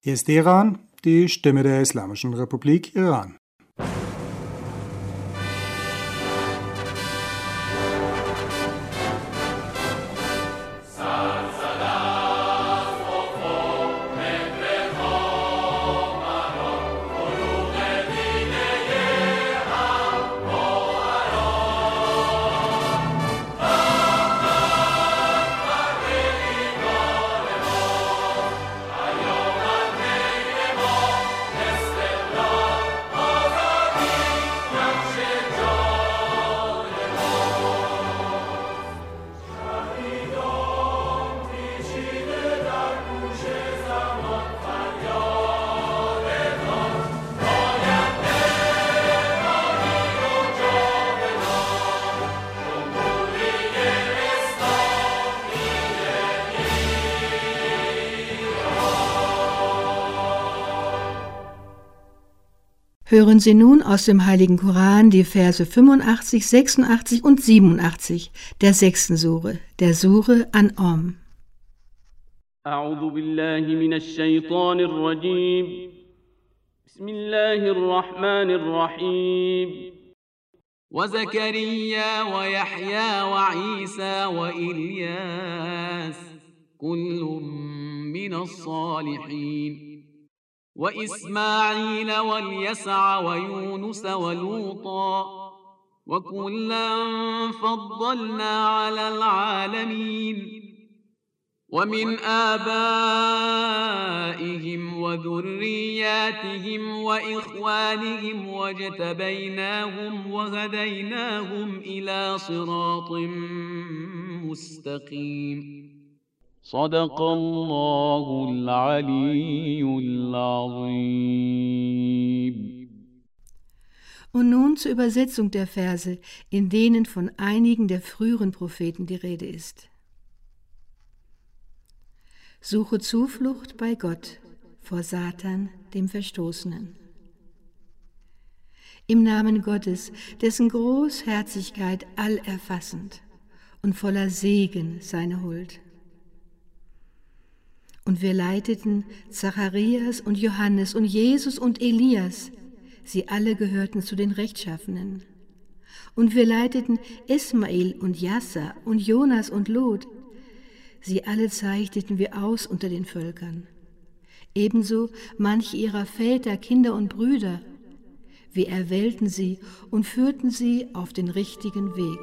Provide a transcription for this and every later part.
Hier ist Teheran, die Stimme der Islamischen Republik Iran. Hören Sie nun aus dem Heiligen Koran die Verse 85, 86 und 87 der 6. Sure, der Sure An'am. أعوذ بالله من الشيطان الرجيم بسم الله الرحمن الرحيم وزكريا ويحيى وعيسى وإلياس كل من الصالحين وإسماعيل واليسع ويونس ولوطا وكلا فضلنا على العالمين ومن آبائهم وذرياتهم وإخوانهم واجتبيناهم وهديناهم إلى صراط مستقيم صدق الله العلي العظيم. Und nun zur Übersetzung der Verse, in denen von einigen der früheren Propheten die Rede ist. Suche Zuflucht bei Gott vor Satan, dem Verstoßenen. Im Namen Gottes, dessen Großherzigkeit allerfassend und voller Segen seine Huld. Und wir leiteten Zacharias und Johannes und Jesus und Elias, sie alle gehörten zu den Rechtschaffenen. Und wir leiteten Ismail und Jassa und Jonas und Lot, sie alle zeichneten wir aus unter den Völkern. Ebenso manche ihrer Väter, Kinder und Brüder. Wir erwählten sie und führten sie auf den richtigen Weg.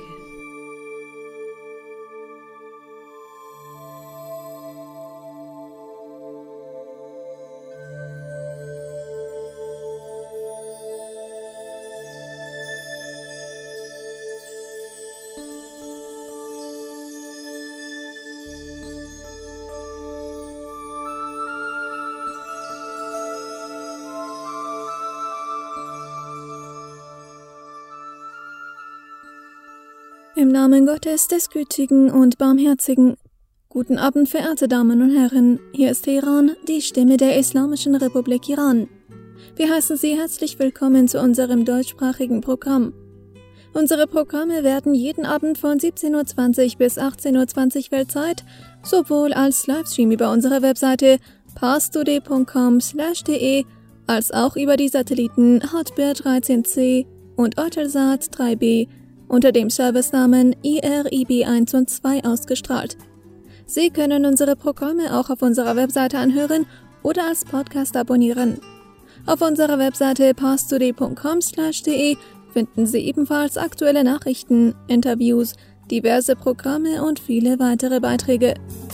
Im Namen Gottes, des Gütigen und Barmherzigen. Guten Abend, verehrte Damen und Herren. Hier ist Teheran, die Stimme der Islamischen Republik Iran. Wir heißen Sie herzlich willkommen zu unserem deutschsprachigen Programm. Unsere Programme werden jeden Abend von 17:20 bis 18:20 Weltzeit sowohl als Livestream über unsere Webseite parstoday.com/de als auch über die Satelliten Hotbird 13C und Eutelsat 3B unter dem Servicenamen IRIB 1 und 2 ausgestrahlt. Sie können unsere Programme auch auf unserer Webseite anhören oder als Podcast abonnieren. Auf unserer Webseite parstoday.com/de finden Sie ebenfalls aktuelle Nachrichten, Interviews, diverse Programme und viele weitere Beiträge.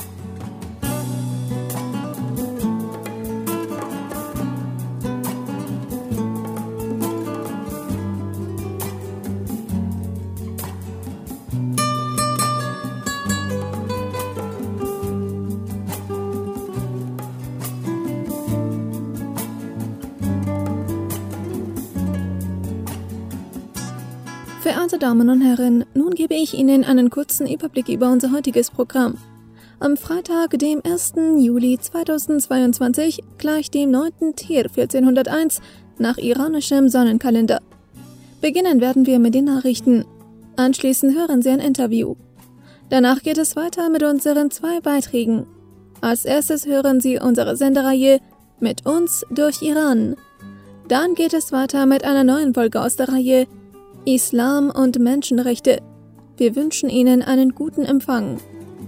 Verehrte Damen und Herren, nun gebe ich Ihnen einen kurzen Überblick über unser heutiges Programm. Am Freitag, dem 1. Juli 2022, gleich dem 9. Tir 1401 nach iranischem Sonnenkalender. Beginnen werden wir mit den Nachrichten. Anschließend hören Sie ein Interview. Danach geht es weiter mit unseren 2 Beiträgen. Als erstes hören Sie unsere Sendereihe Mit uns durch Iran. Dann geht es weiter mit einer neuen Folge aus der Reihe Islam und Menschenrechte. Wir wünschen Ihnen einen guten Empfang.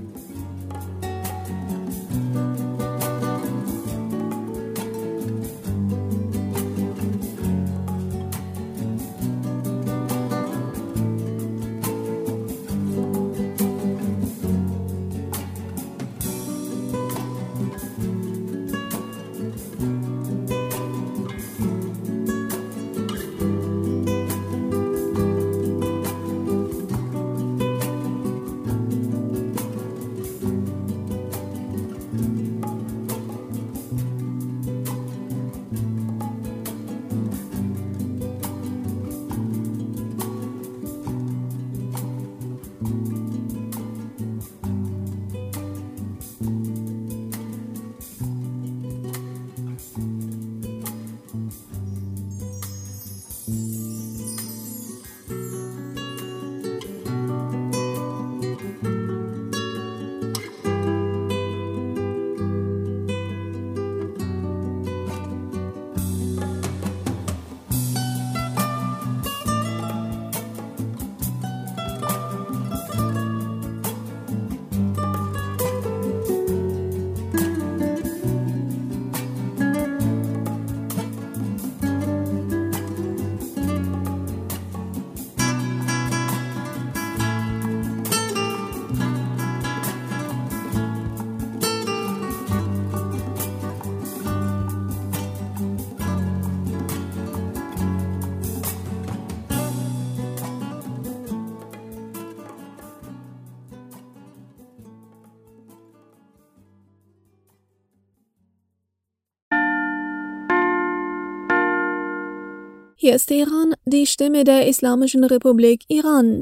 Hier ist Teheran, die Stimme der Islamischen Republik Iran.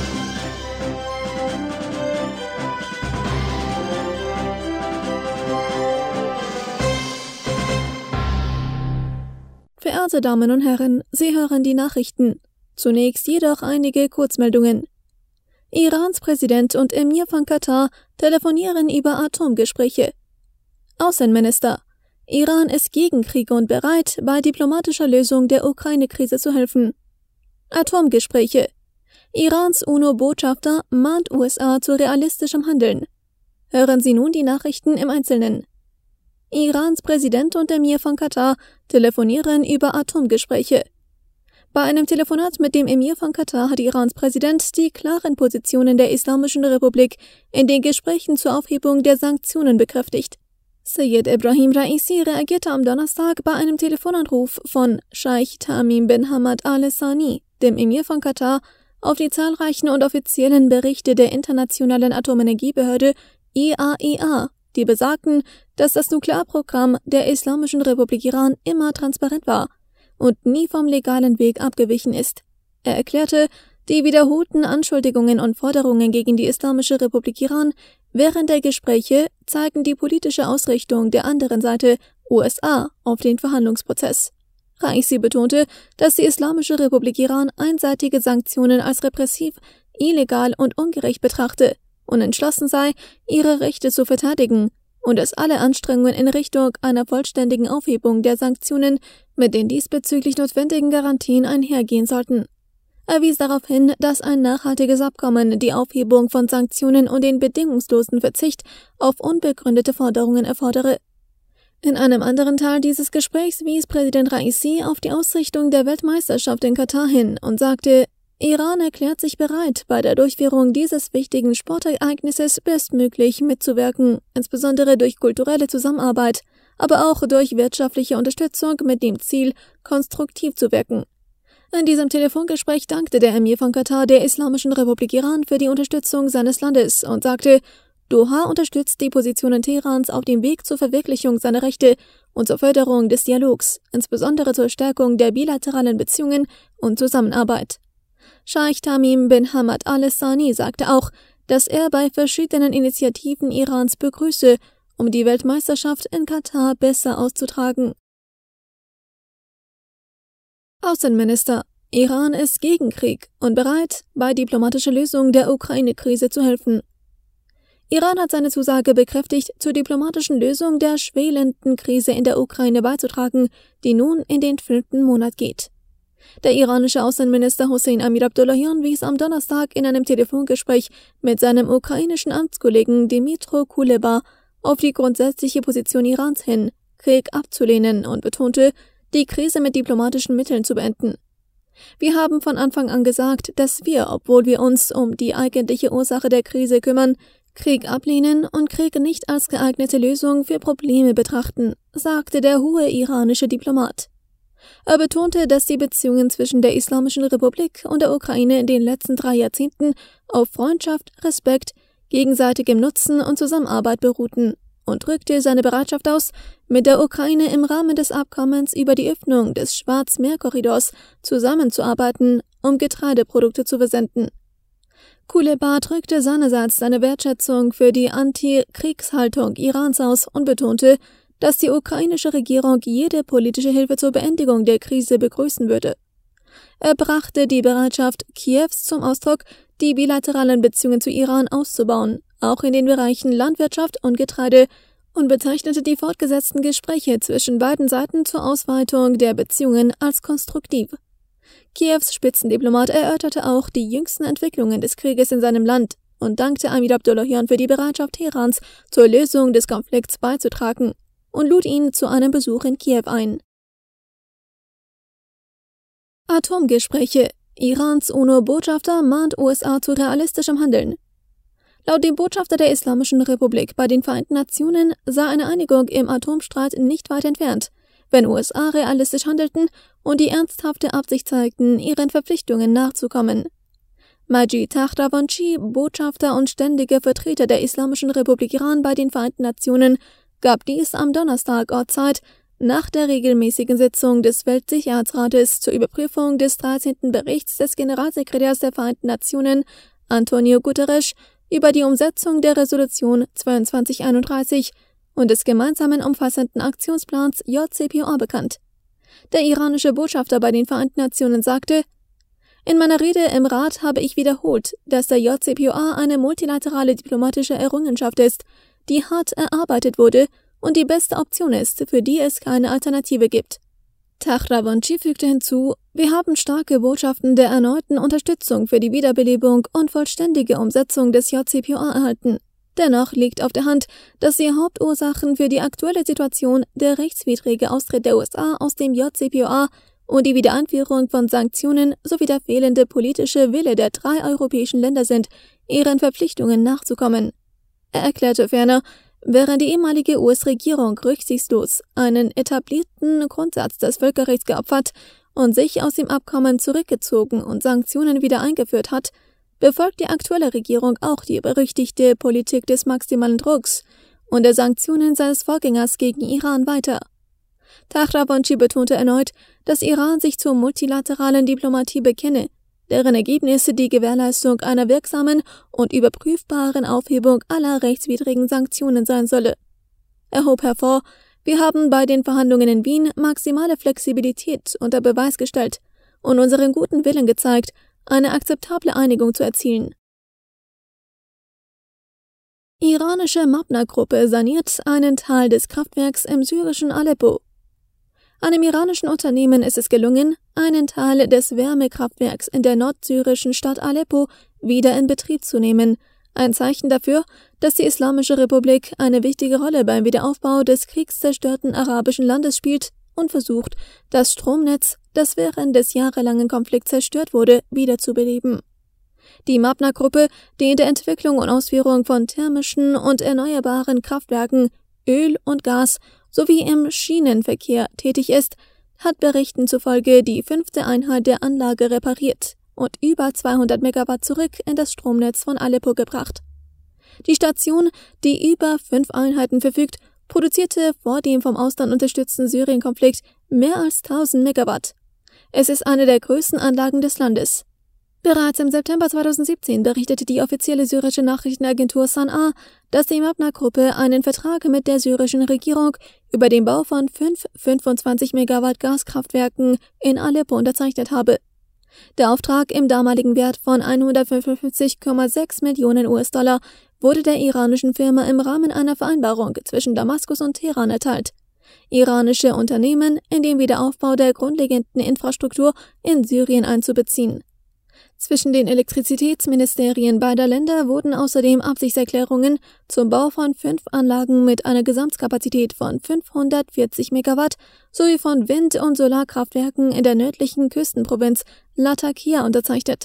Verehrte Damen und Herren, Sie hören die Nachrichten. Zunächst jedoch einige Kurzmeldungen. Irans Präsident und Emir von Katar telefonieren über Atomgespräche. Außenminister: Iran ist gegen Krieg und bereit, bei diplomatischer Lösung der Ukraine-Krise zu helfen. Atomgespräche: Irans UNO-Botschafter mahnt USA zu realistischem Handeln. Hören Sie nun die Nachrichten im Einzelnen. Irans Präsident und Emir von Katar telefonieren über Atomgespräche. Bei einem Telefonat mit dem Emir von Katar hat Irans Präsident die klaren Positionen der Islamischen Republik in den Gesprächen zur Aufhebung der Sanktionen bekräftigt. Sayyid Ebrahim Raisi reagierte am Donnerstag bei einem Telefonanruf von Scheich Tamim bin Hamad Al Thani, dem Emir von Katar, auf die zahlreichen und offiziellen Berichte der Internationalen Atomenergiebehörde IAEA, die besagten, dass das Nuklearprogramm der Islamischen Republik Iran immer transparent war und nie vom legalen Weg abgewichen ist. Er erklärte, die wiederholten Anschuldigungen und Forderungen gegen die Islamische Republik Iran während der Gespräche zeigen die politische Ausrichtung der anderen Seite, USA, auf den Verhandlungsprozess. Raisi betonte, dass die Islamische Republik Iran einseitige Sanktionen als repressiv, illegal und ungerecht betrachte und entschlossen sei, ihre Rechte zu verteidigen und dass alle Anstrengungen in Richtung einer vollständigen Aufhebung der Sanktionen mit den diesbezüglich notwendigen Garantien einhergehen sollten. Er wies darauf hin, dass ein nachhaltiges Abkommen die Aufhebung von Sanktionen und den bedingungslosen Verzicht auf unbegründete Forderungen erfordere. In einem anderen Teil dieses Gesprächs wies Präsident Raisi auf die Ausrichtung der Weltmeisterschaft in Katar hin und sagte, Iran erklärt sich bereit, bei der Durchführung dieses wichtigen Sportereignisses bestmöglich mitzuwirken, insbesondere durch kulturelle Zusammenarbeit, aber auch durch wirtschaftliche Unterstützung mit dem Ziel, konstruktiv zu wirken. In diesem Telefongespräch dankte der Emir von Katar der Islamischen Republik Iran für die Unterstützung seines Landes und sagte, Doha unterstützt die Positionen Teherans auf dem Weg zur Verwirklichung seiner Rechte und zur Förderung des Dialogs, insbesondere zur Stärkung der bilateralen Beziehungen und Zusammenarbeit. Scheich Tamim bin Hamad Al Thani sagte auch, dass er bei verschiedenen Initiativen Irans begrüße, um die Weltmeisterschaft in Katar besser auszutragen. Außenminister: Iran ist gegen Krieg und bereit, bei diplomatischer Lösung der Ukraine-Krise zu helfen. Iran hat seine Zusage bekräftigt, zur diplomatischen Lösung der schwelenden Krise in der Ukraine beizutragen, die nun in den 5. Monat geht. Der iranische Außenminister Hossein Amir-Abdollahian wies am Donnerstag in einem Telefongespräch mit seinem ukrainischen Amtskollegen Dmytro Kuleba auf die grundsätzliche Position Irans hin, Krieg abzulehnen, und betonte, die Krise mit diplomatischen Mitteln zu beenden. Wir haben von Anfang an gesagt, dass wir, obwohl wir uns um die eigentliche Ursache der Krise kümmern, Krieg ablehnen und Krieg nicht als geeignete Lösung für Probleme betrachten, sagte der hohe iranische Diplomat. Er betonte, dass die Beziehungen zwischen der Islamischen Republik und der Ukraine in den letzten 3 Jahrzehnten auf Freundschaft, Respekt, gegenseitigem Nutzen und Zusammenarbeit beruhten und drückte seine Bereitschaft aus, mit der Ukraine im Rahmen des Abkommens über die Öffnung des Schwarzmeerkorridors zusammenzuarbeiten, um Getreideprodukte zu versenden. Kuleba drückte seinerseits seine Wertschätzung für die Anti-Kriegshaltung Irans aus und betonte, dass die ukrainische Regierung jede politische Hilfe zur Beendigung der Krise begrüßen würde. Er brachte die Bereitschaft Kiews zum Ausdruck, die bilateralen Beziehungen zu Iran auszubauen, auch in den Bereichen Landwirtschaft und Getreide, und bezeichnete die fortgesetzten Gespräche zwischen beiden Seiten zur Ausweitung der Beziehungen als konstruktiv. Kiews Spitzendiplomat erörterte auch die jüngsten Entwicklungen des Krieges in seinem Land und dankte Amir-Abdollahian für die Bereitschaft Teherans, zur Lösung des Konflikts beizutragen, und lud ihn zu einem Besuch in Kiew ein. Atomgespräche. Irans UNO-Botschafter mahnt USA zu realistischem Handeln. Laut dem Botschafter der Islamischen Republik bei den Vereinten Nationen sei eine Einigung im Atomstreit nicht weit entfernt, wenn USA realistisch handelten und die ernsthafte Absicht zeigten, ihren Verpflichtungen nachzukommen. Majid Takhtavanchi, Botschafter und ständiger Vertreter der Islamischen Republik Iran bei den Vereinten Nationen, gab dies am Donnerstag Ortszeit nach der regelmäßigen Sitzung des Weltsicherheitsrates zur Überprüfung des 13. Berichts des Generalsekretärs der Vereinten Nationen, Antonio Guterres, über die Umsetzung der Resolution 2231 und des gemeinsamen umfassenden Aktionsplans JCPOA bekannt. Der iranische Botschafter bei den Vereinten Nationen sagte: In meiner Rede im Rat habe ich wiederholt, dass der JCPOA eine multilaterale diplomatische Errungenschaft ist, die hart erarbeitet wurde und die beste Option ist, für die es keine Alternative gibt. Takhtavanchi fügte hinzu: Wir haben starke Botschaften der erneuten Unterstützung für die Wiederbelebung und vollständige Umsetzung des JCPOA erhalten. Dennoch liegt auf der Hand, dass die Hauptursachen für die aktuelle Situation der rechtswidrige Austritt der USA aus dem JCPOA und die Wiedereinführung von Sanktionen sowie der fehlende politische Wille der 3 europäischen Länder sind, ihren Verpflichtungen nachzukommen. Er erklärte ferner, während die ehemalige US-Regierung rücksichtslos einen etablierten Grundsatz des Völkerrechts geopfert und sich aus dem Abkommen zurückgezogen und Sanktionen wieder eingeführt hat, befolgt die aktuelle Regierung auch die berüchtigte Politik des maximalen Drucks und der Sanktionen seines Vorgängers gegen Iran weiter. Takhtavanchi betonte erneut, dass Iran sich zur multilateralen Diplomatie bekenne, deren Ergebnisse die Gewährleistung einer wirksamen und überprüfbaren Aufhebung aller rechtswidrigen Sanktionen sein solle. Er hob hervor: Wir haben bei den Verhandlungen in Wien maximale Flexibilität unter Beweis gestellt und unseren guten Willen gezeigt, eine akzeptable Einigung zu erzielen. Iranische Mabna-Gruppe saniert einen Teil des Kraftwerks im syrischen Aleppo. Einem iranischen Unternehmen ist es gelungen, einen Teil des Wärmekraftwerks in der nordsyrischen Stadt Aleppo wieder in Betrieb zu nehmen, ein Zeichen dafür, dass die Islamische Republik eine wichtige Rolle beim Wiederaufbau des kriegszerstörten arabischen Landes spielt und versucht, das Stromnetz, das während des jahrelangen Konflikts zerstört wurde, wiederzubeleben. Die Mabna-Gruppe, die in der Entwicklung und Ausführung von thermischen und erneuerbaren Kraftwerken, Öl und Gas sowie im Schienenverkehr tätig ist, hat Berichten zufolge die 5. Einheit der Anlage repariert und über 200 Megawatt zurück in das Stromnetz von Aleppo gebracht. Die Station, die über 5 Einheiten verfügt, produzierte vor dem vom Ausland unterstützten Syrien-Konflikt mehr als 1000 Megawatt. Es ist eine der größten Anlagen des Landes. Bereits im September 2017 berichtete die offizielle syrische Nachrichtenagentur Sana, dass die Mabna-Gruppe einen Vertrag mit der syrischen Regierung über den Bau von 5 25 Megawatt Gaskraftwerken in Aleppo unterzeichnet habe. Der Auftrag im damaligen Wert von 155,6 Millionen US-Dollar wurde der iranischen Firma im Rahmen einer Vereinbarung zwischen Damaskus und Teheran erteilt. Iranische Unternehmen in den Wiederaufbau der grundlegenden Infrastruktur in Syrien einzubeziehen. Zwischen den Elektrizitätsministerien beider Länder wurden außerdem Absichtserklärungen zum Bau von 5 Anlagen mit einer Gesamtkapazität von 540 Megawatt sowie von Wind- und Solarkraftwerken in der nördlichen Küstenprovinz Latakia unterzeichnet.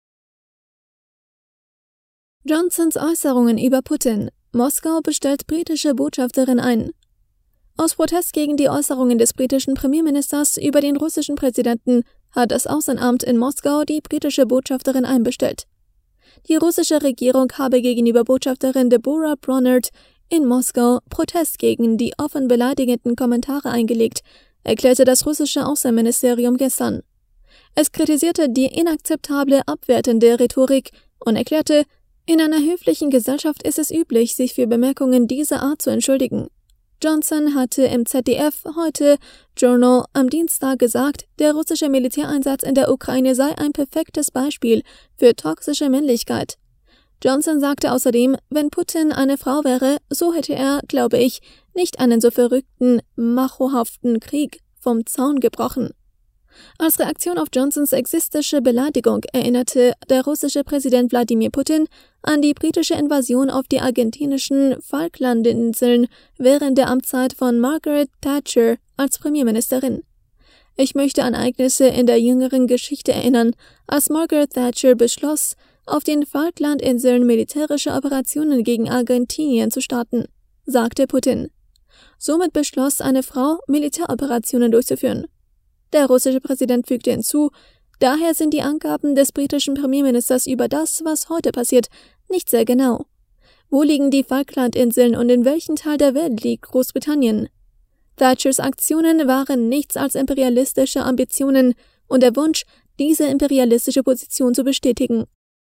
Johnsons Äußerungen über Putin. Moskau bestellt britische Botschafterin ein. Aus Protest gegen die Äußerungen des britischen Premierministers über den russischen Präsidenten hat das Außenamt in Moskau die britische Botschafterin einbestellt. Die russische Regierung habe gegenüber Botschafterin Deborah Bronnert in Moskau Protest gegen die offen beleidigenden Kommentare eingelegt, erklärte das russische Außenministerium gestern. Es kritisierte die inakzeptable, abwertende Rhetorik und erklärte, in einer höflichen Gesellschaft ist es üblich, sich für Bemerkungen dieser Art zu entschuldigen. Johnson hatte im ZDF heute Journal am Dienstag gesagt, der russische Militäreinsatz in der Ukraine sei ein perfektes Beispiel für toxische Männlichkeit. Johnson sagte außerdem, wenn Putin eine Frau wäre, so hätte er, glaube ich, nicht einen so verrückten, machohaften Krieg vom Zaun gebrochen. Als Reaktion auf Johnsons sexistische Beleidigung erinnerte der russische Präsident Wladimir Putin an die britische Invasion auf die argentinischen Falklandinseln während der Amtszeit von Margaret Thatcher als Premierministerin. Ich möchte an Ereignisse in der jüngeren Geschichte erinnern, als Margaret Thatcher beschloss, auf den Falklandinseln militärische Operationen gegen Argentinien zu starten, sagte Putin. Somit beschloss eine Frau, Militäroperationen durchzuführen. Der russische Präsident fügte hinzu, daher sind die Angaben des britischen Premierministers über das, was heute passiert, nicht sehr genau. Wo liegen die Falklandinseln und in welchem Teil der Welt liegt Großbritannien? Thatchers Aktionen waren nichts als imperialistische Ambitionen und der Wunsch, diese imperialistische Position zu bestätigen.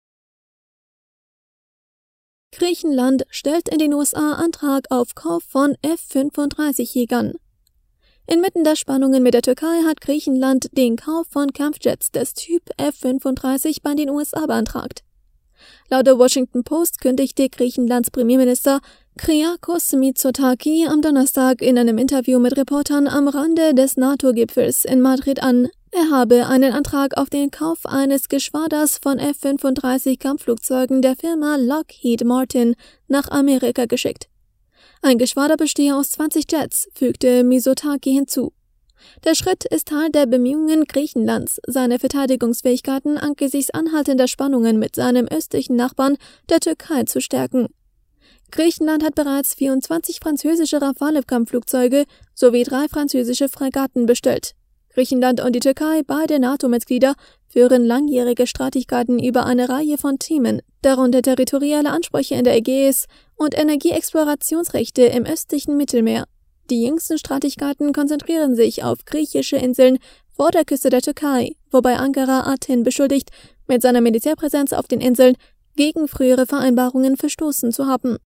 Griechenland stellt in den USA Antrag auf Kauf von F-35-Jägern. Inmitten der Spannungen mit der Türkei hat Griechenland den Kauf von Kampfjets des Typ F-35 bei den USA beantragt. Laut der Washington Post kündigte Griechenlands Premierminister Kyriakos Mitsotakis am Donnerstag in einem Interview mit Reportern am Rande des NATO-Gipfels in Madrid an, er habe einen Antrag auf den Kauf eines Geschwaders von F-35-Kampfflugzeugen der Firma Lockheed Martin nach Amerika geschickt. Ein Geschwader bestehe aus 20 Jets, fügte Mitsotakis hinzu. Der Schritt ist Teil der Bemühungen Griechenlands, seine Verteidigungsfähigkeiten angesichts anhaltender Spannungen mit seinem östlichen Nachbarn, der Türkei, zu stärken. Griechenland hat bereits 24 französische Rafale-Kampfflugzeuge sowie 3 französische Fregatten bestellt. Griechenland und die Türkei, beide NATO-Mitglieder, führen langjährige Streitigkeiten über eine Reihe von Themen, darunter territoriale Ansprüche in der Ägäis und Energieexplorationsrechte im östlichen Mittelmeer. Die jüngsten Streitigkeiten konzentrieren sich auf griechische Inseln vor der Küste der Türkei, wobei Ankara Athen beschuldigt, mit seiner Militärpräsenz auf den Inseln gegen frühere Vereinbarungen verstoßen zu haben.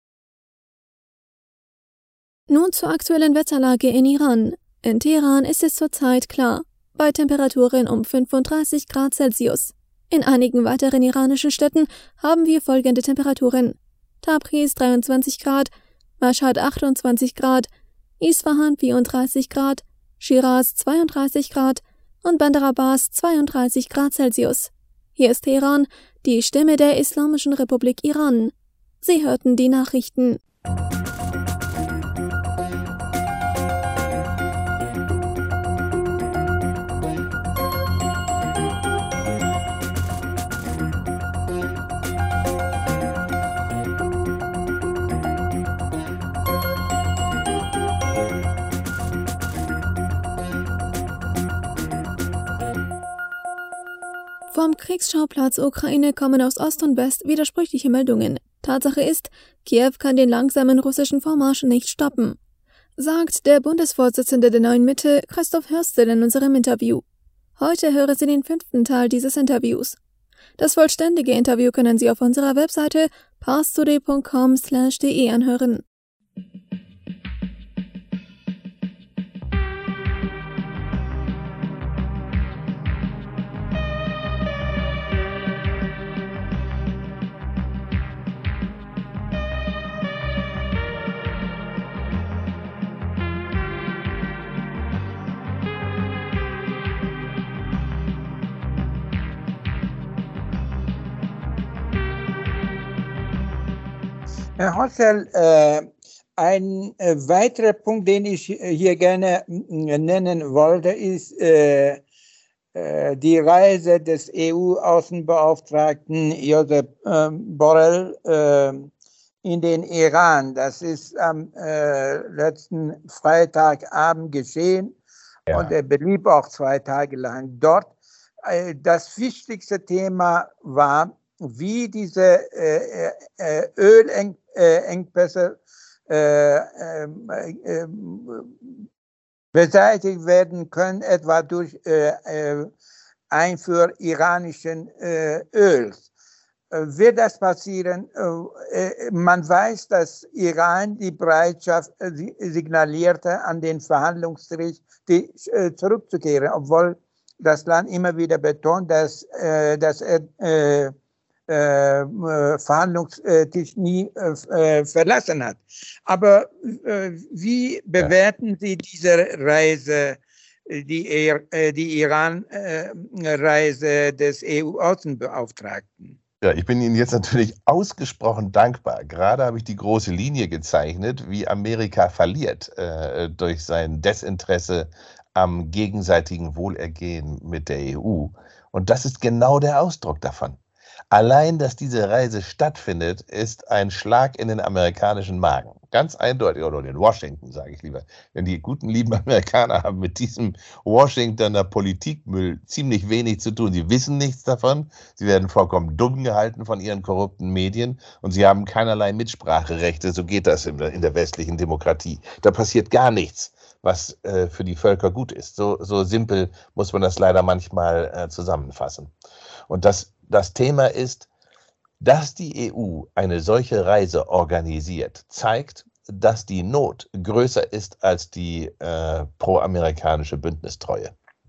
Nun zur aktuellen Wetterlage in Iran. In Teheran ist es zurzeit klar, bei Temperaturen um 35 Grad Celsius. In einigen weiteren iranischen Städten haben wir folgende Temperaturen: Tabriz 23 Grad, Mashhad 28 Grad, Isfahan 34 Grad, Shiraz 32 Grad und Bandar Abbas 32 Grad Celsius. Hier ist Teheran, die Stimme der Islamischen Republik Iran. Sie hörten die Nachrichten. Vom Kriegsschauplatz Ukraine kommen aus Ost und West widersprüchliche Meldungen. Tatsache ist, Kiew kann den langsamen russischen Vormarsch nicht stoppen, sagt der Bundesvorsitzende der Neuen Mitte, Christoph Hörstel, in unserem Interview. Heute hören Sie den 5. Teil dieses Interviews. Das vollständige Interview können Sie auf unserer Webseite parstoday.com/de anhören. Herr Hossel, ein weiterer Punkt, den ich hier gerne nennen wollte, ist die Reise des EU-Außenbeauftragten Josep Borrell in den Iran. Das ist am letzten Freitagabend geschehen, ja. Und er blieb auch 2 Tage lang dort. Das wichtigste Thema war, wie diese Ölengpässe beseitigt werden können, etwa durch Einfuhr iranischen Öls. Wird das passieren? Man weiß, dass Iran die Bereitschaft signalierte, an den Verhandlungstisch zurückzukehren, obwohl das Land immer wieder betont, dass er Verhandlungstisch nie verlassen hat. Aber wie bewerten Sie diese Reise, die Iran-Reise des EU-Außenbeauftragten? Ja, ich bin Ihnen jetzt natürlich ausgesprochen dankbar. Gerade habe ich die große Linie gezeichnet, wie Amerika verliert durch sein Desinteresse am gegenseitigen Wohlergehen mit der EU. Und das ist genau der Ausdruck davon. Allein, dass diese Reise stattfindet, ist ein Schlag in den amerikanischen Magen. Ganz eindeutig, oder in Washington, sage ich lieber. Denn die guten, lieben Amerikaner haben mit diesem Washingtoner Politikmüll ziemlich wenig zu tun. Sie wissen nichts davon. Sie werden vollkommen dumm gehalten von ihren korrupten Medien und sie haben keinerlei Mitspracherechte. So geht das in der westlichen Demokratie. Da passiert gar nichts, was für die Völker gut ist. So simpel muss man das leider manchmal zusammenfassen. Und das Thema ist, dass die EU eine solche Reise organisiert, zeigt, dass die Not größer ist als die pro-amerikanische Bündnistreue.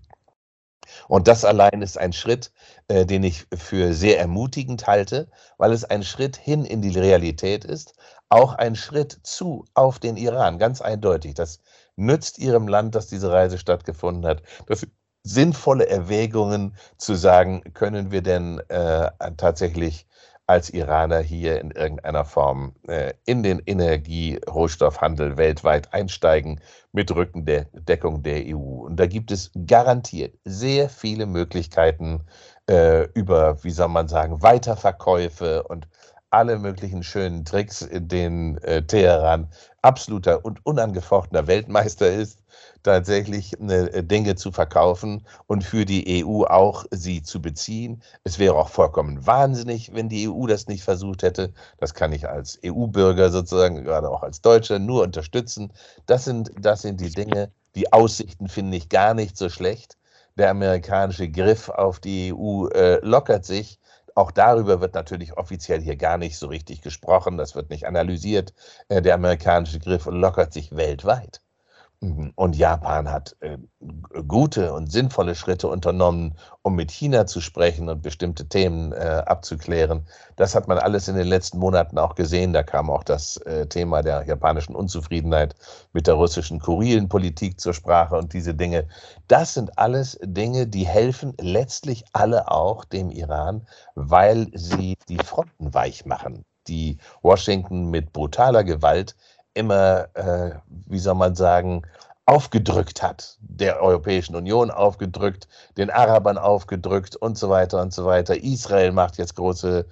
Und das allein ist ein Schritt, den ich für sehr ermutigend halte, weil es ein Schritt hin in die Realität ist, auch ein Schritt auf den Iran, ganz eindeutig. Das nützt Ihrem Land, dass diese Reise stattgefunden hat. Das sinnvolle Erwägungen zu sagen, können wir denn tatsächlich als Iraner hier in irgendeiner Form in den Energie-Rohstoffhandel weltweit einsteigen mit Rückendeckung der EU. Und da gibt es garantiert sehr viele Möglichkeiten über, wie soll man sagen, Weiterverkäufe und alle möglichen schönen Tricks, in denen Teheran absoluter und unangefochtener Weltmeister ist, tatsächlich Dinge zu verkaufen und für die EU auch sie zu beziehen. Es wäre auch vollkommen wahnsinnig, wenn die EU das nicht versucht hätte. Das kann ich als EU-Bürger sozusagen, gerade auch als Deutscher, nur unterstützen. Das sind die Dinge. Die Aussichten finde ich gar nicht so schlecht. Der amerikanische Griff auf die EU lockert sich. Auch darüber wird natürlich offiziell hier gar nicht so richtig gesprochen. Das wird nicht analysiert. Der amerikanische Griff lockert sich weltweit. Und Japan hat gute und sinnvolle Schritte unternommen, um mit China zu sprechen und bestimmte Themen abzuklären. Das hat man alles in den letzten Monaten auch gesehen. Da kam auch das Thema der japanischen Unzufriedenheit mit der russischen Kurilenpolitik zur Sprache und diese Dinge. Das sind alles Dinge, die helfen letztlich alle auch dem Iran, weil sie die Fronten weich machen, die Washington mit brutaler Gewalt immer, wie soll man sagen, aufgedrückt hat, der Europäischen Union aufgedrückt, den Arabern aufgedrückt und so weiter und so weiter. Israel macht jetzt große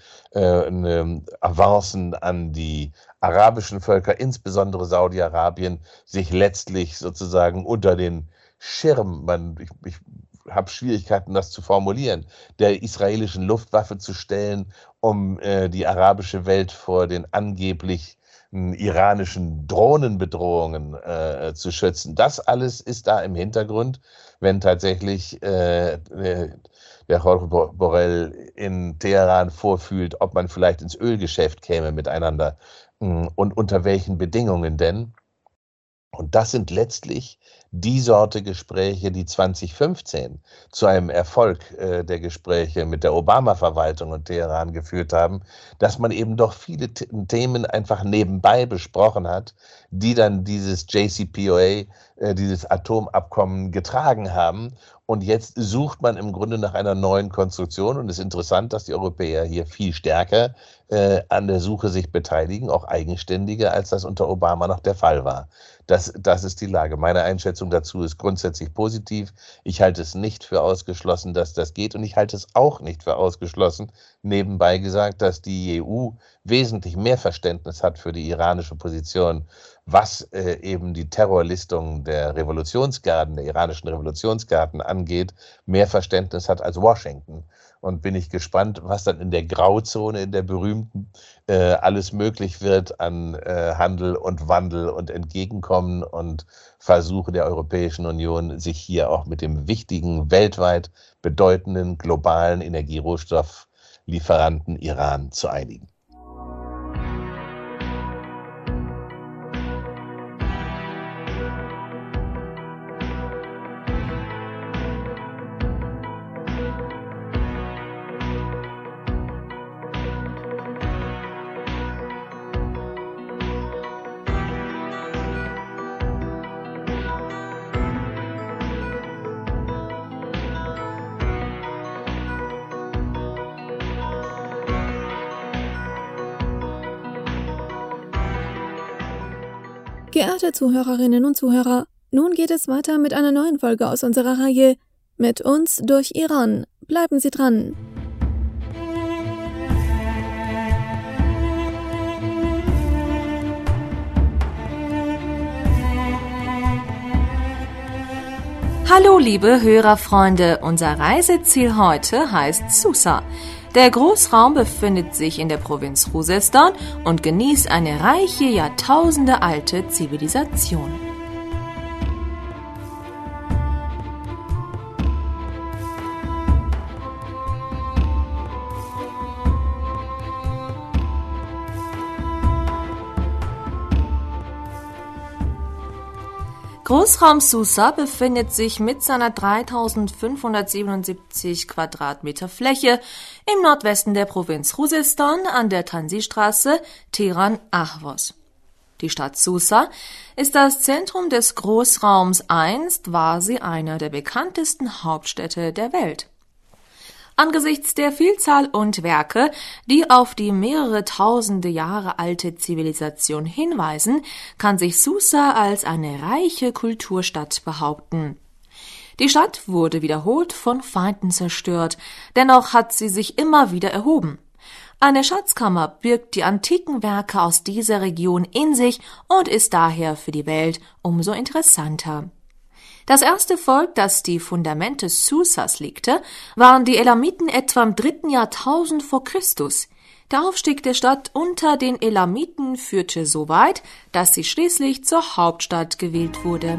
Avancen an die arabischen Völker, insbesondere Saudi-Arabien, sich letztlich sozusagen unter den Schirm, ich habe Schwierigkeiten, das zu formulieren, der israelischen Luftwaffe zu stellen, um die arabische Welt vor den angeblich iranischen Drohnenbedrohungen zu schützen. Das alles ist da im Hintergrund, wenn tatsächlich der Jorge Borrell in Teheran vorfühlt, ob man vielleicht ins Ölgeschäft käme miteinander und unter welchen Bedingungen denn. Und das sind letztlich die Sorte Gespräche, die 2015 zu einem Erfolg der Gespräche mit der Obama-Verwaltung und Teheran geführt haben, dass man eben doch viele Themen einfach nebenbei besprochen hat, die dann dieses JCPOA, dieses Atomabkommen getragen haben Und jetzt sucht man im Grunde nach einer neuen Konstruktion. Und es ist interessant, dass die Europäer hier viel stärker an der Suche sich beteiligen, auch eigenständiger, als das unter Obama noch der Fall war. Das ist die Lage. Meine Einschätzung dazu ist grundsätzlich positiv. Ich halte es nicht für ausgeschlossen, dass das geht. Und ich halte es auch nicht für ausgeschlossen, nebenbei gesagt, dass die EU wesentlich mehr Verständnis hat für die iranische Position, was eben die Terrorlistung der Revolutionsgarden, der iranischen Revolutionsgarden angeht, mehr Verständnis hat als Washington. Und bin ich gespannt, was dann in der Grauzone, in der berühmten, alles möglich wird an Handel und Wandel und Entgegenkommen und Versuche der Europäischen Union, sich hier auch mit dem wichtigen, weltweit bedeutenden globalen Energierohstofflieferanten Iran zu einigen. Geehrte Zuhörerinnen und Zuhörer, nun geht es weiter mit einer neuen Folge aus unserer Reihe Mit uns durch Iran. Bleiben Sie dran! Hallo liebe Hörerfreunde, unser Reiseziel heute heißt Susa. Der Großraum befindet sich in der Provinz Khuzestan und genießt eine reiche, jahrtausendealte Zivilisation. Großraum Susa befindet sich mit seiner 3577 Quadratmeter Fläche im Nordwesten der Provinz Khuzestan an der Transistraße Teheran-Ahvos. Die Stadt Susa ist das Zentrum des Großraums. Einst war sie einer der bekanntesten Hauptstädte der Welt. Angesichts der Vielzahl und Werke, die auf die mehrere tausende Jahre alte Zivilisation hinweisen, kann sich Susa als eine reiche Kulturstadt behaupten. Die Stadt wurde wiederholt von Feinden zerstört, dennoch hat sie sich immer wieder erhoben. Eine Schatzkammer birgt die antiken Werke aus dieser Region in sich und ist daher für die Welt umso interessanter. Das erste Volk, das die Fundamente Susas legte, waren die Elamiten etwa im 3. Jahrtausend vor Christus. Der Aufstieg der Stadt unter den Elamiten führte so weit, dass sie schließlich zur Hauptstadt gewählt wurde.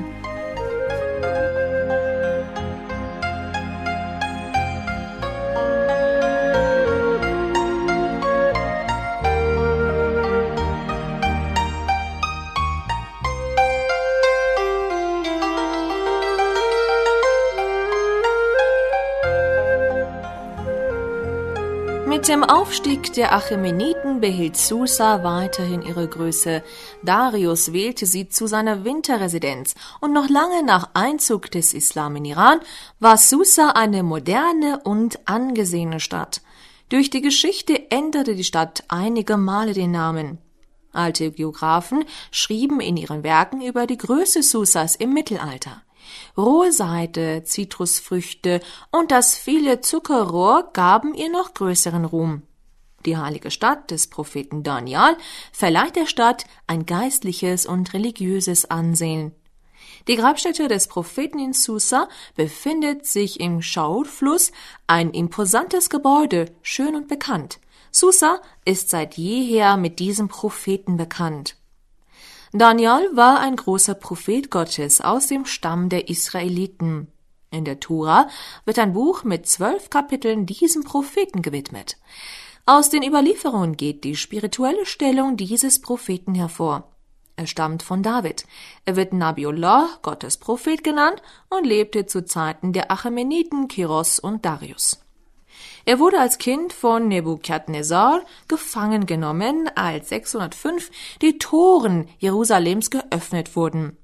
Mit dem Aufstieg der Achämeniden behielt Susa weiterhin ihre Größe. Darius wählte sie zu seiner Winterresidenz und noch lange nach Einzug des Islam in Iran war Susa eine moderne und angesehene Stadt. Durch die Geschichte änderte die Stadt einige Male den Namen. Alte Geographen schrieben in ihren Werken über die Größe Susas im Mittelalter. Rohe Seide, Zitrusfrüchte und das viele Zuckerrohr gaben ihr noch größeren Ruhm. Die heilige Stadt des Propheten Daniel verleiht der Stadt ein geistliches und religiöses Ansehen. Die Grabstätte des Propheten in Susa befindet sich im Shaur-Fluss, ein imposantes Gebäude, schön und bekannt. Susa ist seit jeher mit diesem Propheten bekannt. Daniel war ein großer Prophet Gottes aus dem Stamm der Israeliten. In der Tora wird ein Buch mit 12 Kapiteln diesem Propheten gewidmet. Aus den Überlieferungen geht die spirituelle Stellung dieses Propheten hervor. Er stammt von David. Er wird Nabiullah, Gottes Prophet genannt, und lebte zu Zeiten der Achämeniden, Kiros und Darius. Er wurde als Kind von Nebukadnezar gefangen genommen, als 605 die Toren Jerusalems geöffnet wurden.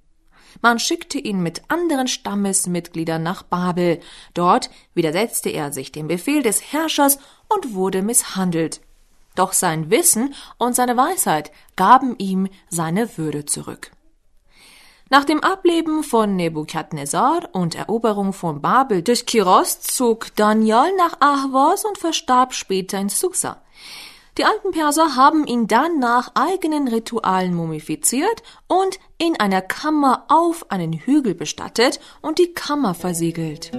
Man schickte ihn mit anderen Stammesmitgliedern nach Babel. Dort widersetzte er sich dem Befehl des Herrschers und wurde misshandelt. Doch sein Wissen und seine Weisheit gaben ihm seine Würde zurück. Nach dem Ableben von Nebukadnezar und Eroberung von Babel durch Kyros zog Daniel nach Ahwas und verstarb später in Susa. Die alten Perser haben ihn dann nach eigenen Ritualen mumifiziert und in einer Kammer auf einen Hügel bestattet und die Kammer versiegelt.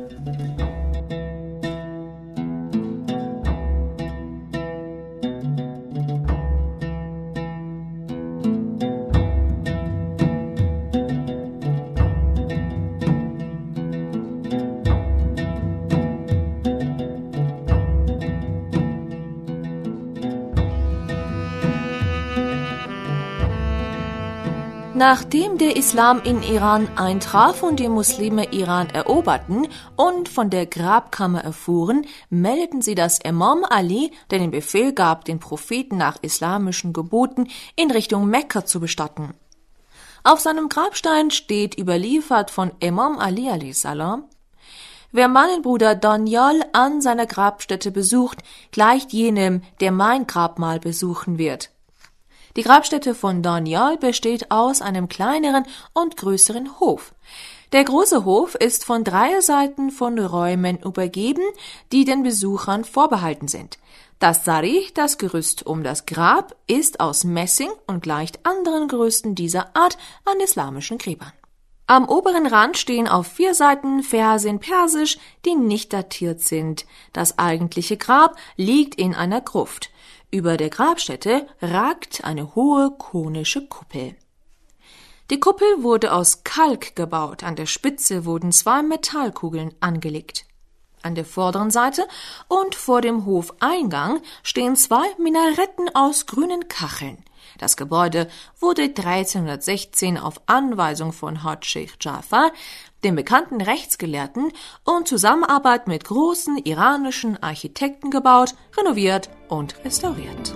Nachdem der Islam in Iran eintraf und die Muslime Iran eroberten und von der Grabkammer erfuhren, meldeten sie, dass Imam Ali, der den Befehl gab, den Propheten nach islamischen Geboten in Richtung Mekka zu bestatten. Auf seinem Grabstein steht überliefert von Imam Ali a.s.: Wer meinen Bruder Daniel an seiner Grabstätte besucht, gleicht jenem, der mein Grabmal besuchen wird. Die Grabstätte von Daniel besteht aus einem kleineren und größeren Hof. Der große Hof ist von 3 Seiten von Räumen übergeben, die den Besuchern vorbehalten sind. Das Sarih, das Gerüst um das Grab, ist aus Messing und gleicht anderen Gerüsten dieser Art an islamischen Gräbern. Am oberen Rand stehen auf 4 Seiten Verse in Persisch, die nicht datiert sind. Das eigentliche Grab liegt in einer Gruft. Über der Grabstätte ragt eine hohe konische Kuppel. Die Kuppel wurde aus Kalk gebaut, an der Spitze wurden 2 Metallkugeln angelegt. An der vorderen Seite und vor dem Hofeingang stehen 2 Minaretten aus grünen Kacheln. Das Gebäude wurde 1316 auf Anweisung von Hot-Sheikh Jafar, dem bekannten Rechtsgelehrten, und Zusammenarbeit mit großen iranischen Architekten gebaut, renoviert und restauriert.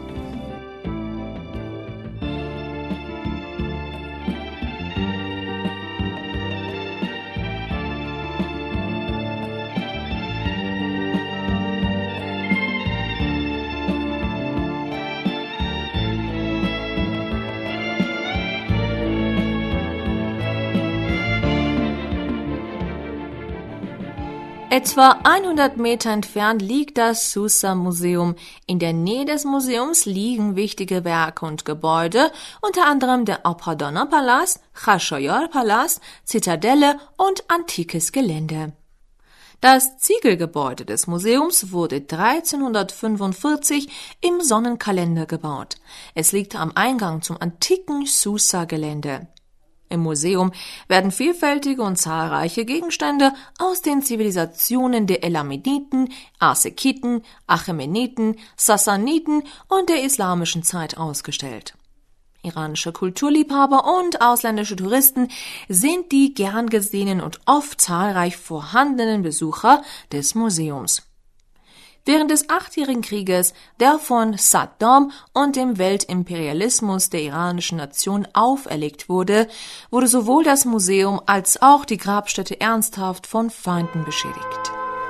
Etwa 100 Meter entfernt liegt das Susa-Museum. In der Nähe des Museums liegen wichtige Werke und Gebäude, unter anderem der Apadana-Palast, Khashayar-Palast, Zitadelle und antikes Gelände. Das Ziegelgebäude des Museums wurde 1345 im Sonnenkalender gebaut. Es liegt am Eingang zum antiken Susa-Gelände. Im Museum werden vielfältige und zahlreiche Gegenstände aus den Zivilisationen der Elamiditen, Arsekiten, Achämeniden, Sassaniden und der islamischen Zeit ausgestellt. Iranische Kulturliebhaber und ausländische Touristen sind die gern gesehenen und oft zahlreich vorhandenen Besucher des Museums. Während des 8-jährigen Krieges, der von Saddam und dem Weltimperialismus der iranischen Nation auferlegt wurde, wurde sowohl das Museum als auch die Grabstätte ernsthaft von Feinden beschädigt.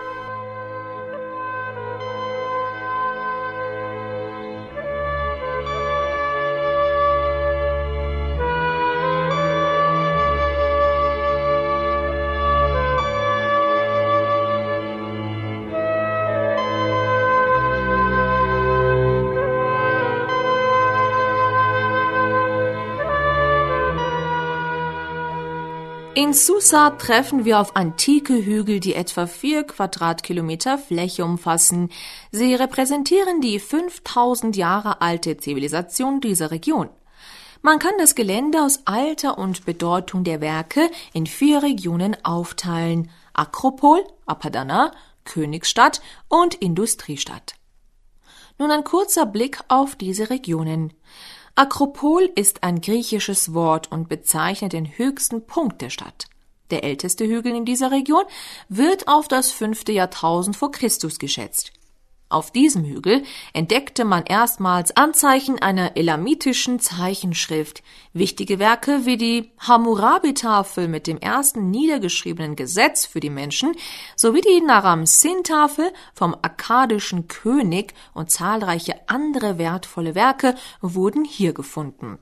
In Susa treffen wir auf antike Hügel, die etwa 4 Quadratkilometer Fläche umfassen. Sie repräsentieren die 5000 Jahre alte Zivilisation dieser Region. Man kann das Gelände aus Alter und Bedeutung der Werke in 4 Regionen aufteilen: Akropol, Apadana, Königsstadt und Industriestadt. Nun ein kurzer Blick auf diese Regionen. Akropol ist ein griechisches Wort und bezeichnet den höchsten Punkt der Stadt. Der älteste Hügel in dieser Region wird auf das 5. Jahrtausend vor Christus geschätzt. Auf diesem Hügel entdeckte man erstmals Anzeichen einer elamitischen Zeichenschrift. Wichtige Werke wie die Hammurabi-Tafel mit dem ersten niedergeschriebenen Gesetz für die Menschen sowie die Naram-Sin-Tafel vom akkadischen König und zahlreiche andere wertvolle Werke wurden hier gefunden.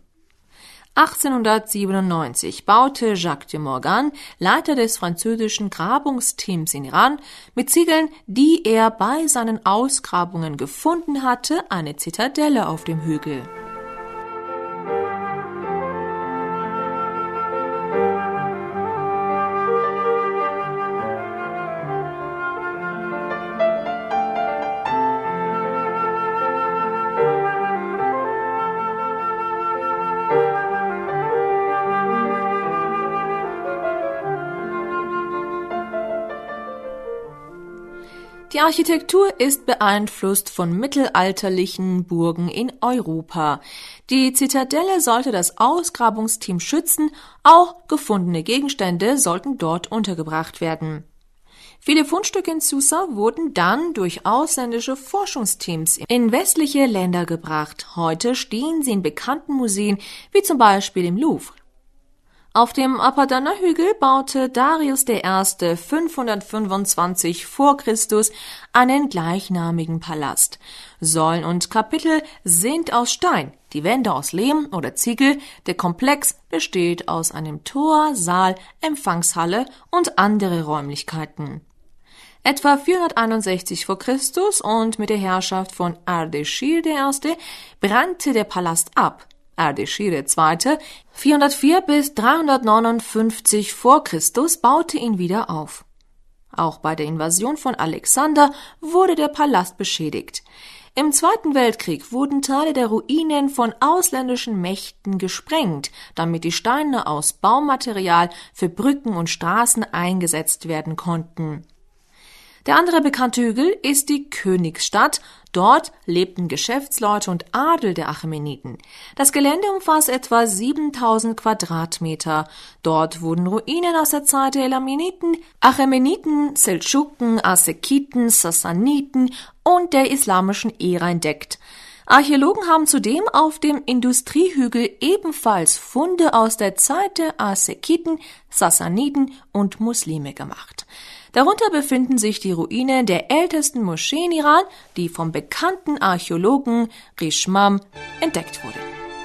1897 baute Jacques de Morgan, Leiter des französischen Grabungsteams in Iran, mit Ziegeln, die er bei seinen Ausgrabungen gefunden hatte, eine Zitadelle auf dem Hügel. Die Architektur ist beeinflusst von mittelalterlichen Burgen in Europa. Die Zitadelle sollte das Ausgrabungsteam schützen, auch gefundene Gegenstände sollten dort untergebracht werden. Viele Fundstücke in Susa wurden dann durch ausländische Forschungsteams in westliche Länder gebracht. Heute stehen sie in bekannten Museen, wie zum Beispiel im Louvre. Auf dem Apadana-Hügel baute Darius I. 525 vor Christus einen gleichnamigen Palast. Säulen und Kapitel sind aus Stein, die Wände aus Lehm oder Ziegel. Der Komplex besteht aus einem Tor, Saal, Empfangshalle und andere Räumlichkeiten. Etwa 461 vor Christus und mit der Herrschaft von Ardeshir I. brannte der Palast ab. Ardeshir II. 404 bis 359 vor Christus baute ihn wieder auf. Auch bei der Invasion von Alexander wurde der Palast beschädigt. Im Zweiten Weltkrieg wurden Teile der Ruinen von ausländischen Mächten gesprengt, damit die Steine aus Baumaterial für Brücken und Straßen eingesetzt werden konnten. Der andere bekannte Hügel ist die Königsstadt. Dort lebten Geschäftsleute und Adel der Achämeniden. Das Gelände umfasst etwa 7000 Quadratmeter. Dort wurden Ruinen aus der Zeit der Elaminiden, Achämeniden, Seldschuken, Arsakiden, Sassaniden und der islamischen Ära entdeckt. Archäologen haben zudem auf dem Industriehügel ebenfalls Funde aus der Zeit der Arsakiden, Sassaniden und Muslime gemacht. Darunter befinden sich die Ruinen der ältesten Moschee in Iran, die vom bekannten Archäologen Rishmam entdeckt wurde.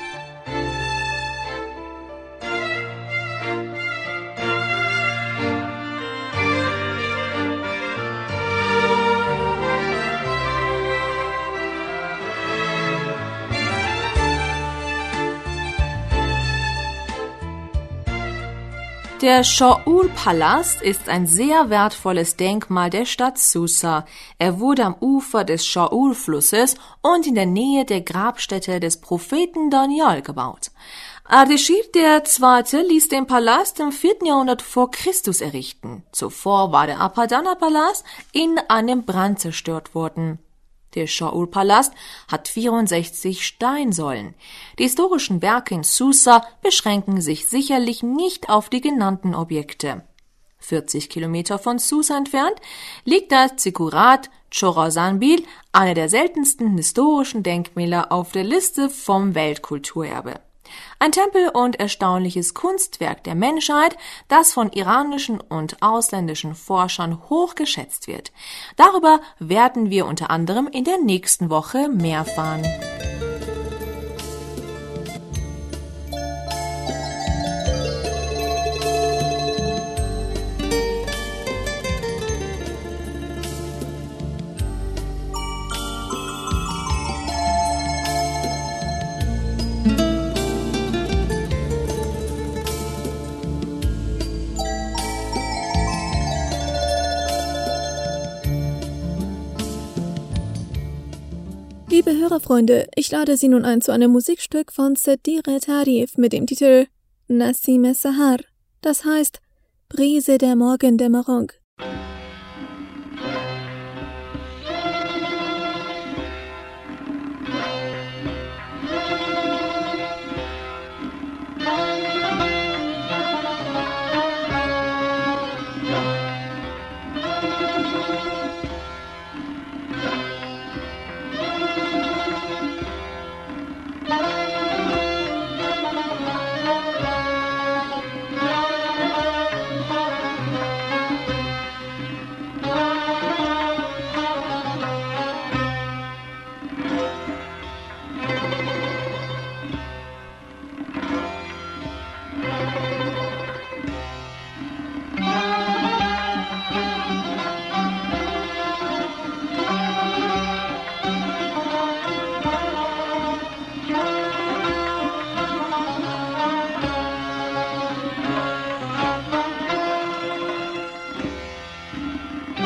Der Shaur-Palast ist ein sehr wertvolles Denkmal der Stadt Susa. Er wurde am Ufer des Shaur-Flusses und in der Nähe der Grabstätte des Propheten Daniel gebaut. Ardeshir II. Ließ den Palast im 4. Jahrhundert vor Christus errichten. Zuvor war der Apadana-Palast in einem Brand zerstört worden. Der Shaur-Palast hat 64 Steinsäulen. Die historischen Werke in Susa beschränken sich sicherlich nicht auf die genannten Objekte. 40 Kilometer von Susa entfernt liegt das Zikkurat Chorrazanbil, einer der seltensten historischen Denkmäler auf der Liste vom Weltkulturerbe. Ein Tempel und erstaunliches Kunstwerk der Menschheit, das von iranischen und ausländischen Forschern hoch geschätzt wird. Darüber werden wir unter anderem in der nächsten Woche mehr erfahren. Liebe Hörerfreunde, ich lade Sie nun ein zu einem Musikstück von Sadire Tarif mit dem Titel Nasim Sahar, das heißt Brise der Morgendämmerung.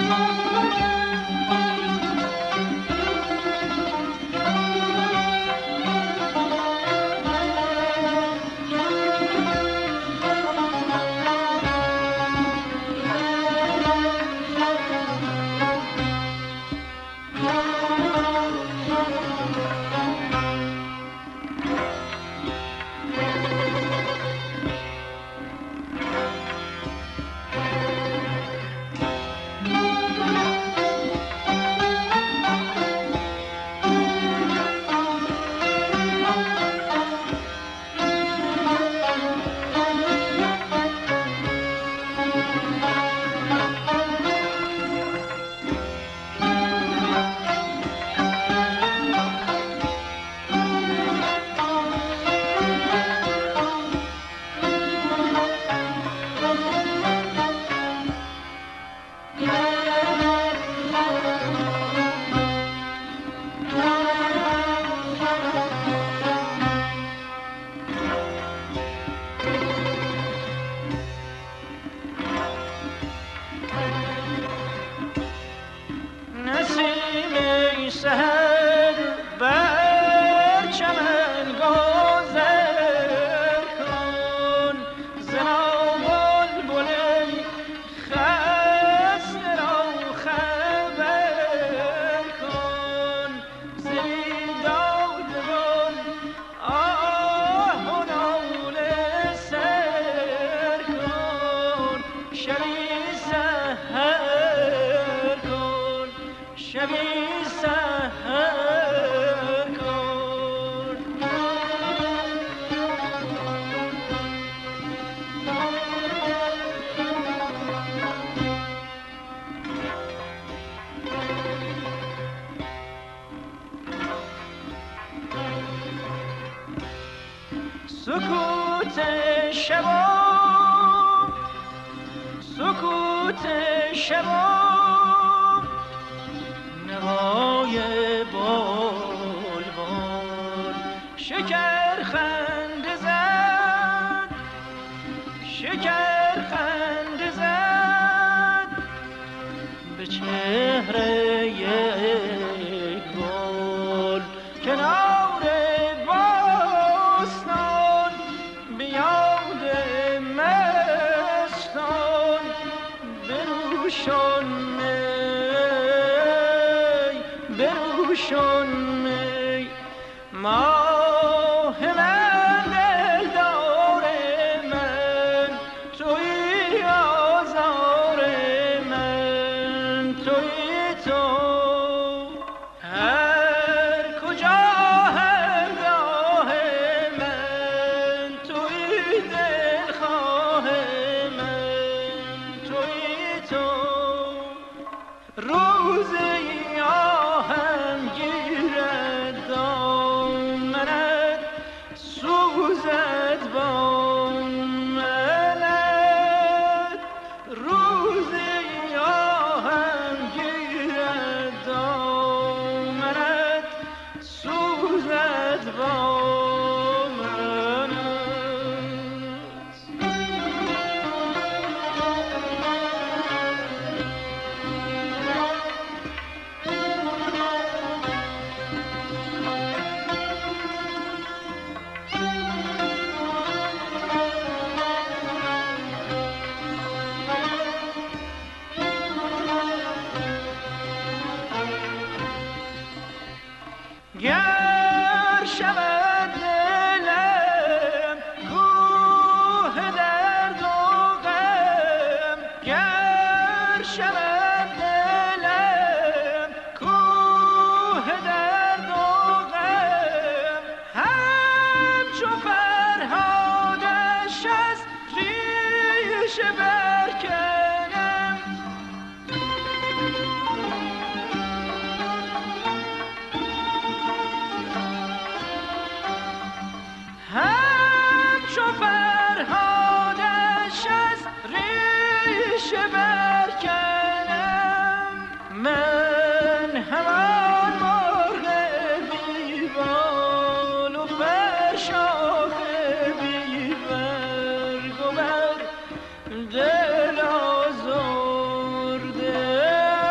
دل آزرده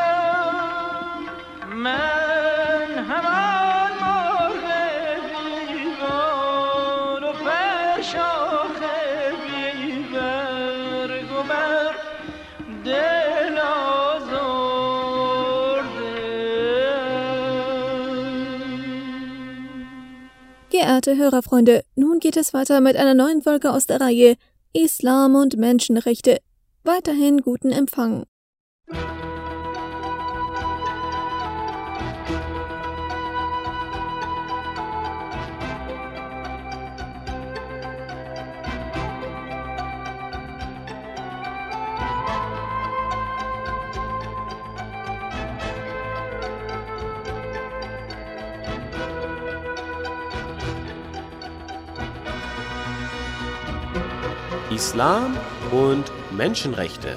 Geehrte Hörerfreunde, nun geht es weiter mit einer neuen Folge aus der Reihe Islam und Menschenrechte. Weiterhin guten Empfang. Islam und Menschenrechte.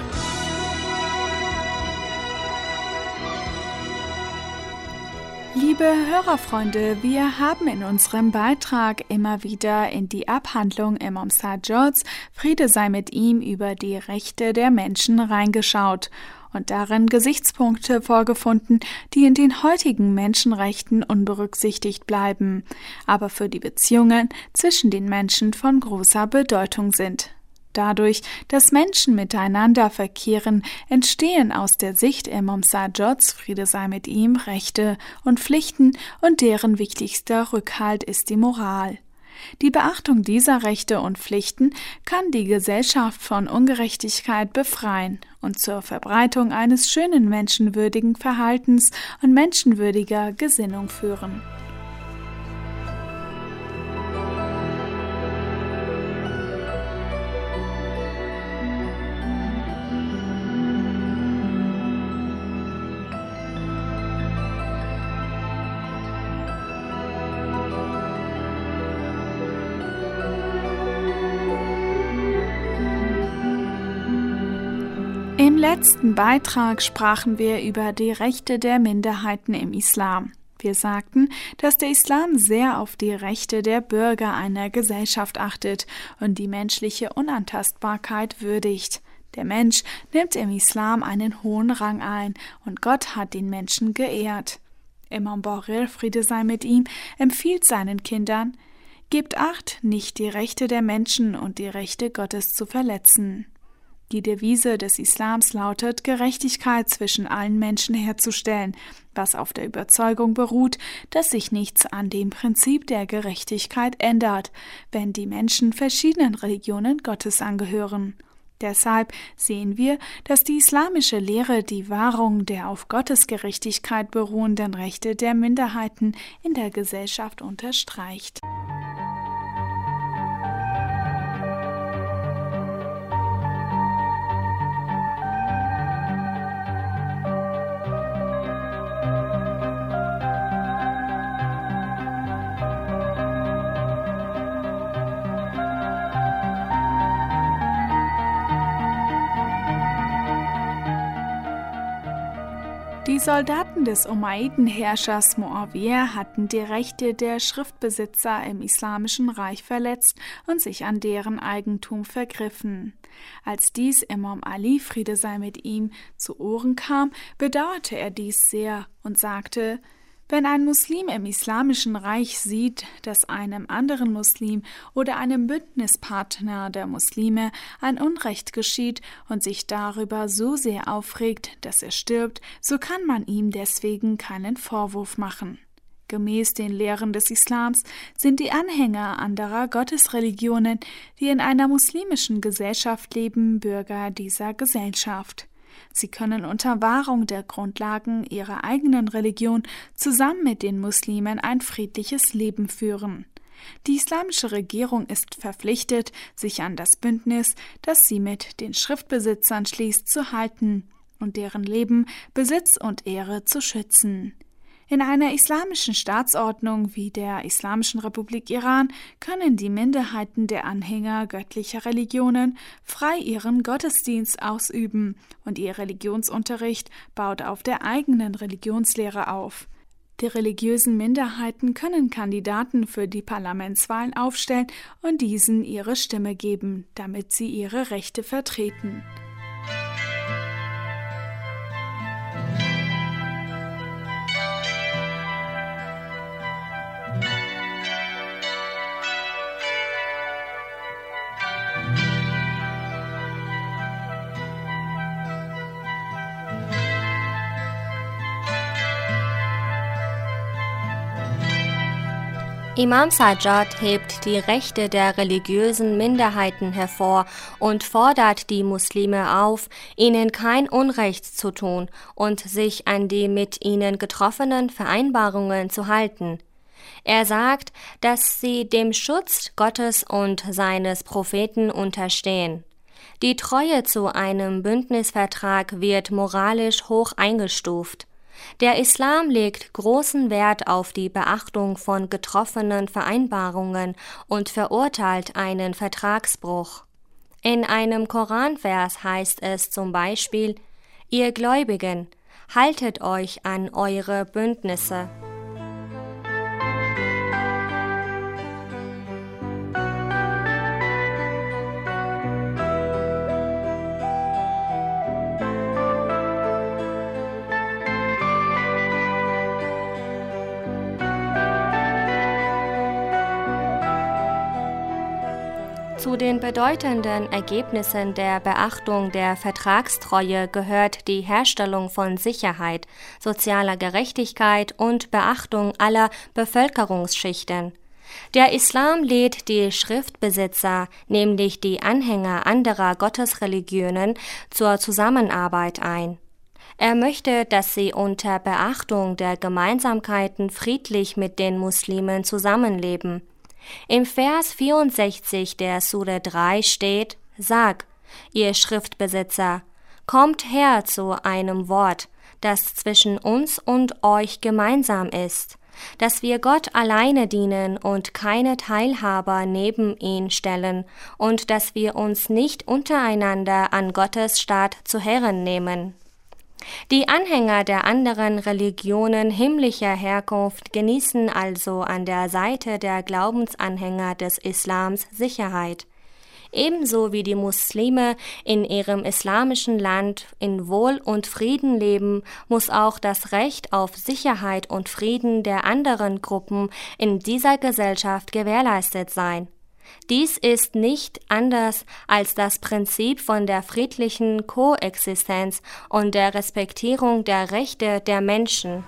Liebe Hörerfreunde, wir haben in unserem Beitrag immer wieder in die Abhandlung Imam Sajjads, Friede sei mit ihm, über die Rechte der Menschen reingeschaut und darin Gesichtspunkte vorgefunden, die in den heutigen Menschenrechten unberücksichtigt bleiben, aber für die Beziehungen zwischen den Menschen von großer Bedeutung sind. Dadurch, dass Menschen miteinander verkehren, entstehen aus der Sicht Imam Sajjads, Friede sei mit ihm, Rechte und Pflichten und deren wichtigster Rückhalt ist die Moral. Die Beachtung dieser Rechte und Pflichten kann die Gesellschaft von Ungerechtigkeit befreien und zur Verbreitung eines schönen menschenwürdigen Verhaltens und menschenwürdiger Gesinnung führen. Im letzten Beitrag sprachen wir über die Rechte der Minderheiten im Islam. Wir sagten, dass der Islam sehr auf die Rechte der Bürger einer Gesellschaft achtet und die menschliche Unantastbarkeit würdigt. Der Mensch nimmt im Islam einen hohen Rang ein und Gott hat den Menschen geehrt. Imam Borel, Friede sei mit ihm, empfiehlt seinen Kindern: Gebt Acht, nicht die Rechte der Menschen und die Rechte Gottes zu verletzen. Die Devise des Islams lautet, Gerechtigkeit zwischen allen Menschen herzustellen, was auf der Überzeugung beruht, dass sich nichts an dem Prinzip der Gerechtigkeit ändert, wenn die Menschen verschiedenen Religionen Gottes angehören. Deshalb sehen wir, dass die islamische Lehre die Wahrung der auf Gottes Gerechtigkeit beruhenden Rechte der Minderheiten in der Gesellschaft unterstreicht. Die Soldaten des Umayyaden-Herrschers Muawiyah hatten die Rechte der Schriftbesitzer im Islamischen Reich verletzt und sich an deren Eigentum vergriffen. Als dies Imam Ali, Friede sei mit ihm, zu Ohren kam, bedauerte er dies sehr und sagte: Wenn ein Muslim im Islamischen Reich sieht, dass einem anderen Muslim oder einem Bündnispartner der Muslime ein Unrecht geschieht und sich darüber so sehr aufregt, dass er stirbt, so kann man ihm deswegen keinen Vorwurf machen. Gemäß den Lehren des Islams sind die Anhänger anderer Gottesreligionen, die in einer muslimischen Gesellschaft leben, Bürger dieser Gesellschaft. Sie können unter Wahrung der Grundlagen ihrer eigenen Religion zusammen mit den Muslimen ein friedliches Leben führen. Die islamische Regierung ist verpflichtet, sich an das Bündnis, das sie mit den Schriftbesitzern schließt, zu halten und deren Leben, Besitz und Ehre zu schützen. In einer islamischen Staatsordnung wie der Islamischen Republik Iran können die Minderheiten der Anhänger göttlicher Religionen frei ihren Gottesdienst ausüben und ihr Religionsunterricht baut auf der eigenen Religionslehre auf. Die religiösen Minderheiten können Kandidaten für die Parlamentswahlen aufstellen und diesen ihre Stimme geben, damit sie ihre Rechte vertreten. Imam Sajjad hebt die Rechte der religiösen Minderheiten hervor und fordert die Muslime auf, ihnen kein Unrecht zu tun und sich an die mit ihnen getroffenen Vereinbarungen zu halten. Er sagt, dass sie dem Schutz Gottes und seines Propheten unterstehen. Die Treue zu einem Bündnisvertrag wird moralisch hoch eingestuft. Der Islam legt großen Wert auf die Beachtung von getroffenen Vereinbarungen und verurteilt einen Vertragsbruch. In einem Koranvers heißt es zum Beispiel: Ihr Gläubigen, haltet euch an eure Bündnisse. Zu den bedeutenden Ergebnissen der Beachtung der Vertragstreue gehört die Herstellung von Sicherheit, sozialer Gerechtigkeit und Beachtung aller Bevölkerungsschichten. Der Islam lädt die Schriftbesitzer, nämlich die Anhänger anderer Gottesreligionen, zur Zusammenarbeit ein. Er möchte, dass sie unter Beachtung der Gemeinsamkeiten friedlich mit den Muslimen zusammenleben. Im Vers 64 der Sure 3 steht: Sag, ihr Schriftbesitzer, kommt her zu einem Wort, das zwischen uns und euch gemeinsam ist, dass wir Gott alleine dienen und keine Teilhaber neben ihn stellen und dass wir uns nicht untereinander an Gottes Staat zu Herren nehmen. Die Anhänger der anderen Religionen himmlischer Herkunft genießen also an der Seite der Glaubensanhänger des Islams Sicherheit. Ebenso wie die Muslime in ihrem islamischen Land in Wohl und Frieden leben, muss auch das Recht auf Sicherheit und Frieden der anderen Gruppen in dieser Gesellschaft gewährleistet sein. Dies ist nicht anders als das Prinzip von der friedlichen Koexistenz und der Respektierung der Rechte der Menschen.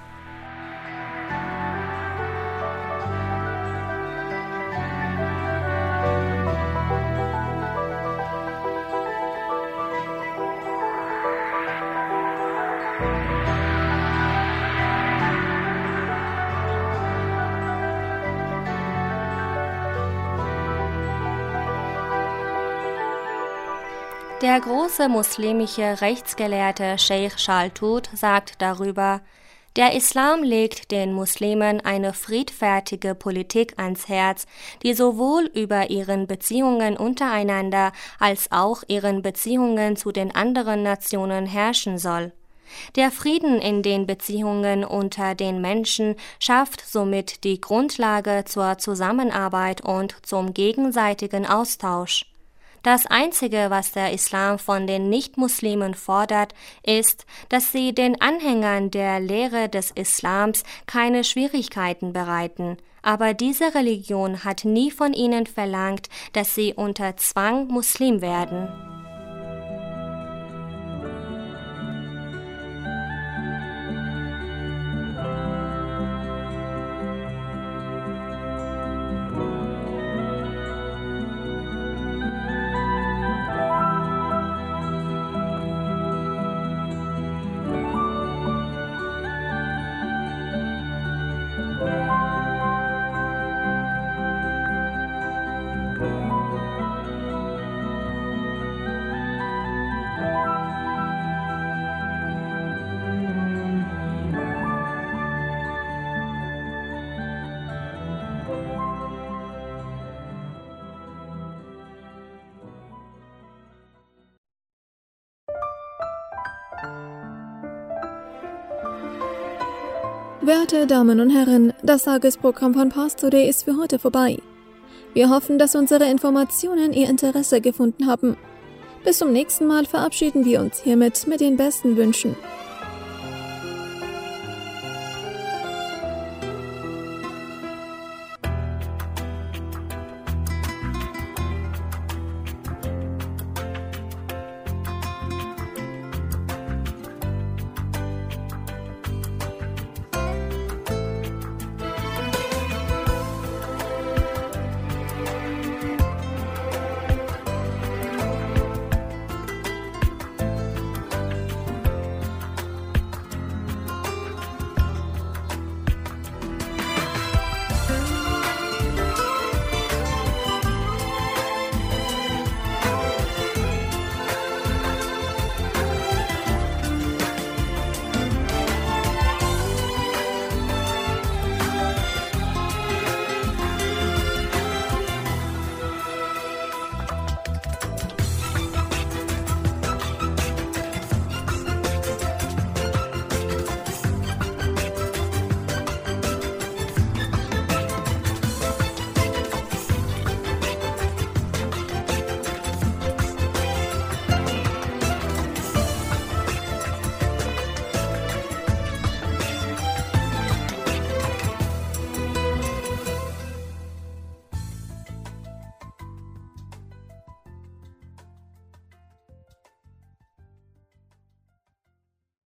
Der große muslimische Rechtsgelehrte Sheikh Shaltut sagt darüber: Der Islam legt den Muslimen eine friedfertige Politik ans Herz, die sowohl über ihren Beziehungen untereinander als auch ihren Beziehungen zu den anderen Nationen herrschen soll. Der Frieden in den Beziehungen unter den Menschen schafft somit die Grundlage zur Zusammenarbeit und zum gegenseitigen Austausch. Das Einzige, was der Islam von den Nichtmuslimen fordert, ist, dass sie den Anhängern der Lehre des Islams keine Schwierigkeiten bereiten. Aber diese Religion hat nie von ihnen verlangt, dass sie unter Zwang Muslim werden. Werte Damen und Herren, das Tagesprogramm von Pars Today ist für heute vorbei. Wir hoffen, dass unsere Informationen Ihr Interesse gefunden haben. Bis zum nächsten Mal verabschieden wir uns hiermit mit den besten Wünschen.